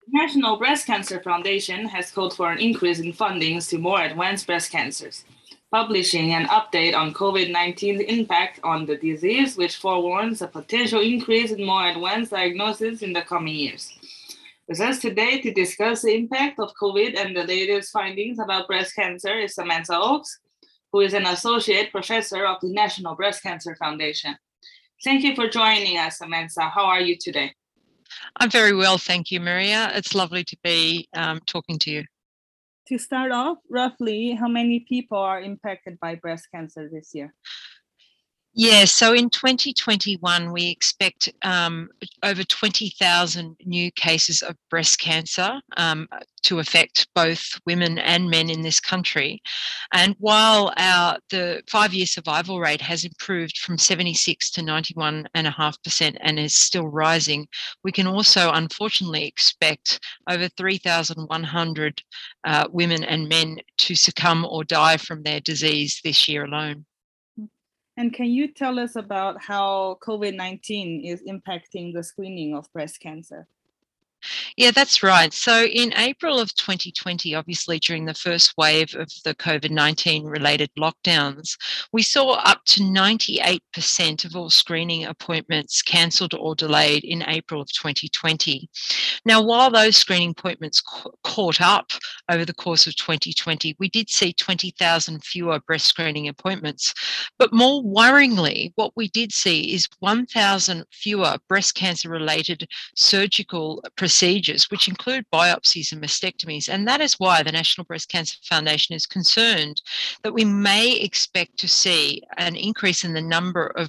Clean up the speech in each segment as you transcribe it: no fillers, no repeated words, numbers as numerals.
National Breast Cancer Foundation has called for an increase in fundings to more advanced breast cancers, publishing an update on COVID-19's impact on the disease, which forewarns a potential increase in more advanced diagnosis in the coming years. With us today to discuss the impact of COVID and the latest findings about breast cancer is Samantha Oakes, who is an associate professor of the National Breast Cancer Foundation. Thank you for joining us, Samantha. How are you today? I'm very well, thank you, Maria. It's lovely to be talking to you. To start off, roughly how many people are impacted by breast cancer this year? Yeah, so in 2021, we expect over 20,000 new cases of breast cancer to affect both women and men in this country. And while the 5-year survival rate has improved from 76 to 91.5% and is still rising, we can also unfortunately expect over 3,100 women and men to succumb or die from their disease this year alone. And can you tell us about how COVID-19 is impacting the screening of breast cancer? Yeah, that's right. So in April of 2020, obviously during the first wave of the COVID-19 related lockdowns, we saw up to 98% of all screening appointments cancelled or delayed in April of 2020. Now, while those screening appointments caught up over the course of 2020, we did see 20,000 fewer breast screening appointments. But more worryingly, what we did see is 1,000 fewer breast cancer related surgical procedures, which include biopsies and mastectomies. And that is why the National Breast Cancer Foundation is concerned that we may expect to see an increase in the number of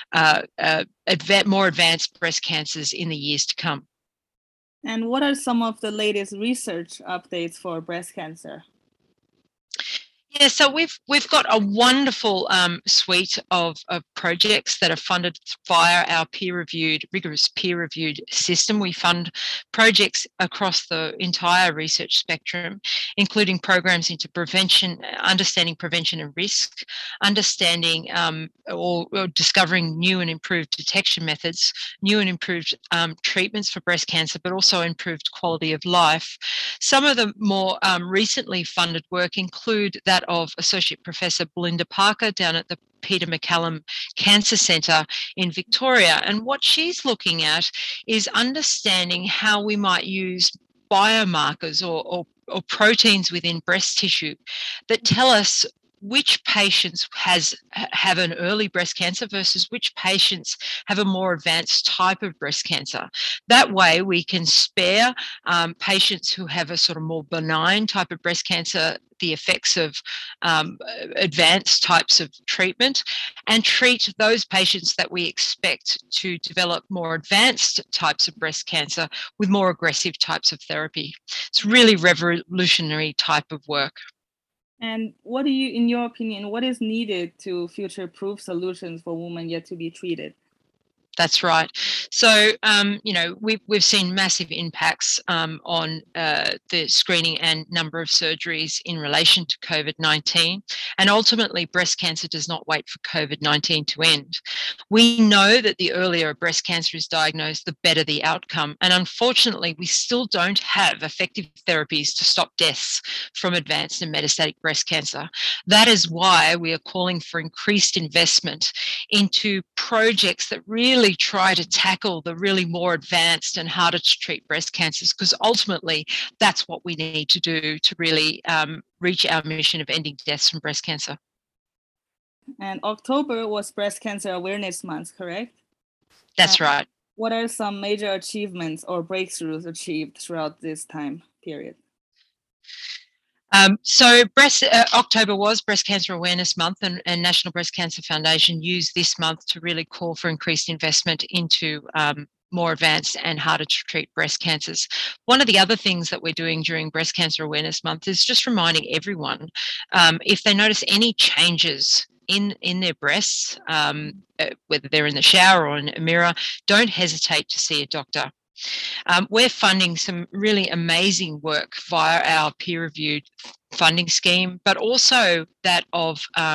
more advanced breast cancers in the years to come. And what are some of the latest research updates for breast cancer? Yeah, so we've got a wonderful suite of projects that are funded via our rigorous peer-reviewed system. We fund projects across the entire research spectrum, including programs into prevention, understanding prevention and risk, understanding or discovering new and improved detection methods, new and improved treatments for breast cancer, but also improved quality of life. Some of the more recently funded work include that of Associate Professor Belinda Parker down at the Peter MacCallum Cancer Centre in Victoria. And what she's looking at is understanding how we might use biomarkers or proteins within breast tissue that tell us which patients have an early breast cancer versus which patients have a more advanced type of breast cancer. That way we can spare patients who have a sort of more benign type of breast cancer the effects of advanced types of treatment and treat those patients that we expect to develop more advanced types of breast cancer with more aggressive types of therapy. It's really revolutionary type of work. And what do you, in your opinion, what is needed to future-proof solutions for women yet to be treated? That's right. So, we've seen massive impacts on the screening and number of surgeries in relation to COVID-19. And ultimately, breast cancer does not wait for COVID-19 to end. We know that the earlier breast cancer is diagnosed, the better the outcome. And unfortunately, we still don't have effective therapies to stop deaths from advanced and metastatic breast cancer. That is why we are calling for increased investment into projects that really try to tackle the really more advanced and harder to treat breast cancers, because ultimately that's what we need to do to really reach our mission of ending deaths from breast cancer. And October was Breast Cancer Awareness Month, correct? That's right. What are some major achievements or breakthroughs achieved throughout this time period? October was Breast Cancer Awareness Month, and National Breast Cancer Foundation used this month to really call for increased investment into more advanced and harder to treat breast cancers. One of the other things that we're doing during Breast Cancer Awareness Month is just reminding everyone, if they notice any changes in their breasts, whether they're in the shower or in a mirror, don't hesitate to see a doctor. We're funding some really amazing work via our peer-reviewed funding scheme, but also that of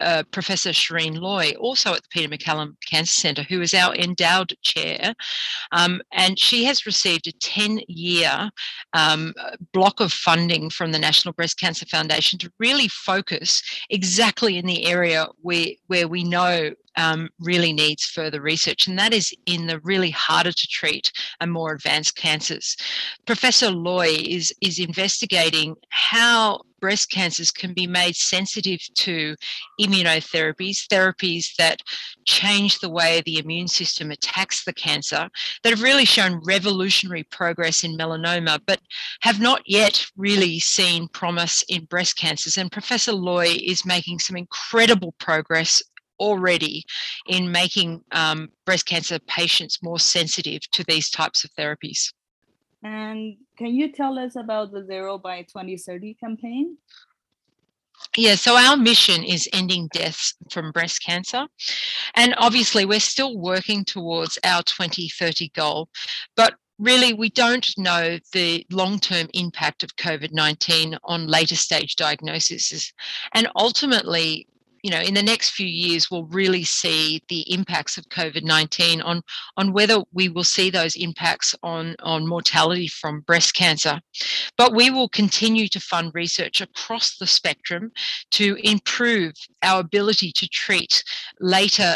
Professor Shireen Loy, also at the Peter MacCallum Cancer Centre, who is our endowed chair. And she has received a 10-year block of funding from the National Breast Cancer Foundation to really focus exactly in the area where we know really needs further research, and that is in the really harder to treat and more advanced cancers. Professor Loy is investigating how breast cancers can be made sensitive to immunotherapies, therapies that change the way the immune system attacks the cancer, that have really shown revolutionary progress in melanoma, but have not yet really seen promise in breast cancers. And Professor Loy is making some incredible progress already in making breast cancer patients more sensitive to these types of therapies. And can you tell us about the Zero by 2030 campaign? Yeah, so our mission is ending deaths from breast cancer. And obviously, we're still working towards our 2030 goal, but really, we don't know the long-term impact of COVID-19 on later stage diagnoses. And ultimately, in the next few years, we'll really see the impacts of COVID-19 on whether we will see those impacts on mortality from breast cancer. But we will continue to fund research across the spectrum to improve our ability to treat later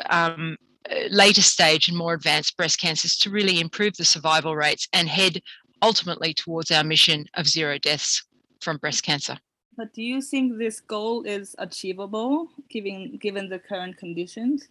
stage and more advanced breast cancers, to really improve the survival rates and head ultimately towards our mission of 0 deaths from breast cancer. But do you think this goal is achievable given the current conditions?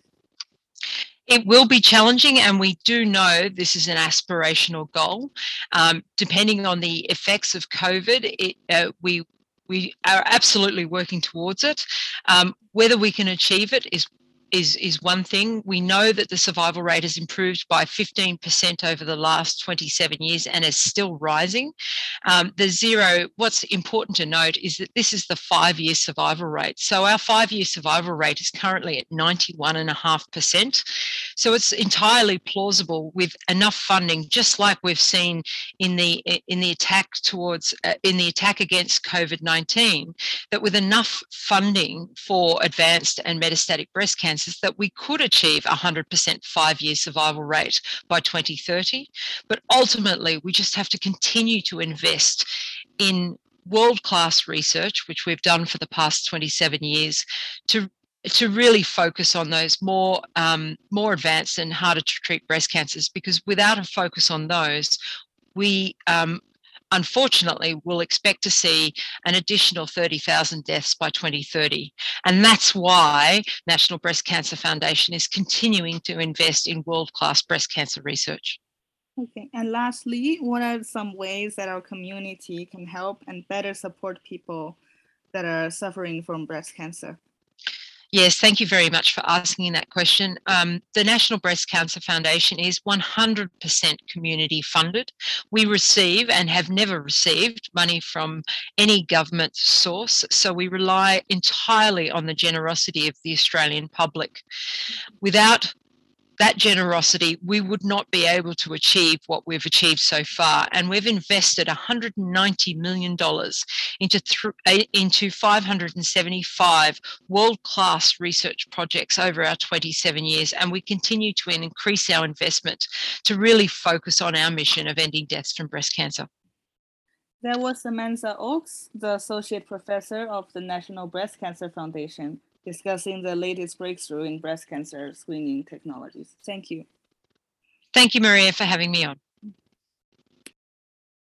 It will be challenging, and we do know this is an aspirational goal. Depending on the effects of COVID, we are absolutely working towards it. Whether we can achieve it is one thing. We know that the survival rate has improved by 15% over the last 27 years and is still rising. What's important to note is that this is the 5-year survival rate. So our 5-year survival rate is currently at 91.5%. So it's entirely plausible with enough funding, just like we've seen in the attack against COVID-19, that with enough funding for advanced and metastatic breast cancer, that we could achieve 100% 5-year survival rate by 2030. But ultimately, we just have to continue to invest in world-class research, which we've done for the past 27 years, to really focus on those more advanced and harder to treat breast cancers, because without a focus on those, we unfortunately, we'll expect to see an additional 30,000 deaths by 2030. And that's why National Breast Cancer Foundation is continuing to invest in world-class breast cancer research. Okay, and lastly, what are some ways that our community can help and better support people that are suffering from breast cancer? Yes, thank you very much for asking that question. The National Breast Cancer Foundation is 100% community funded. We receive and have never received money from any government source, so we rely entirely on the generosity of the Australian public. Without that generosity, we would not be able to achieve what we've achieved so far. And we've invested $190 million into 575 world-class research projects over our 27 years. And we continue to increase our investment to really focus on our mission of ending deaths from breast cancer. That was Samantha Oakes, the Associate Professor of the National Breast Cancer Foundation, discussing the latest breakthrough in breast cancer screening technologies. Thank you. Thank you, Maria, for having me on.